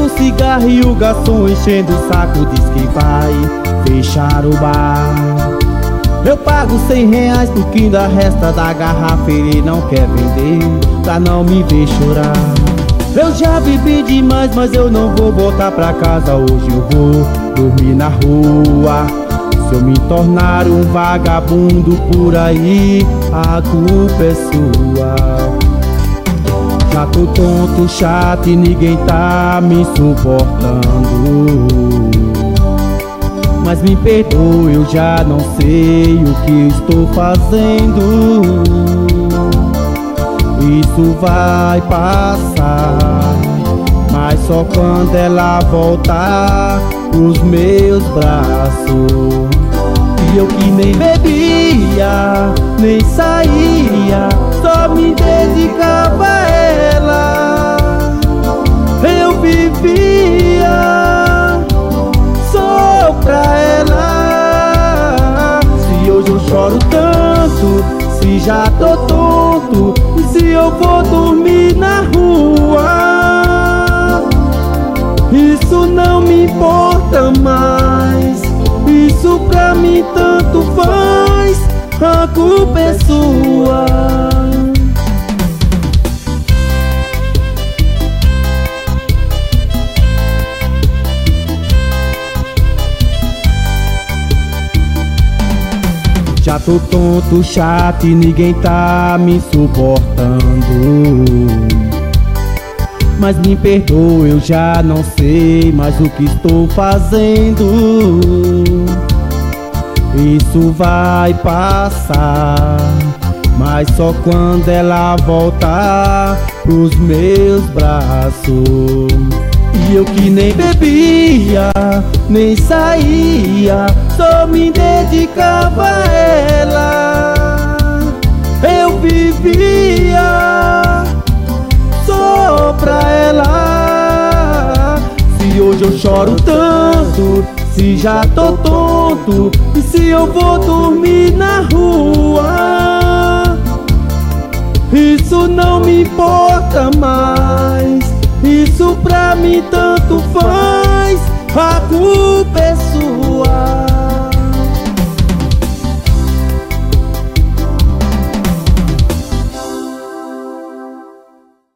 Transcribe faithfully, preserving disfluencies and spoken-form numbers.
cigarro e o garçom enchendo o saco diz que vai fechar o bar. Eu pago cem reais pro que ainda resta da garrafa, ele não quer vender pra não me ver chorar. Eu já bebi demais, mas eu não vou voltar pra casa. Hoje eu vou dormir na rua. Se eu me tornar um vagabundo por aí, a culpa é sua. Já tô tonto, chato e ninguém tá me suportando. Mas me perdoe, eu já não sei o que estou fazendo. Isso vai passar, mas só quando ela voltar pros meus braços. E eu que nem bebia, nem saía, só me dedicava a ela. Eu vivia só pra ela. Se hoje eu choro tanto, se já tô tonto, e se eu vou dormir na rua, isso não me importa mais. Isso pra mim tanto faz, a culpa é sua. Já tô tonto, chato e ninguém tá me suportando. Mas me perdoe, eu já não sei mais o que estou fazendo. Isso vai passar, mas só quando ela voltar pros meus braços. E eu que nem bebia, nem saía, só me dedicava a ela. Eu vivia só pra ela. Se hoje eu choro tanto, se já tô tonto, e se eu vou dormir na rua, isso não me importa mais. Isso pra mim tanto faz, a culpa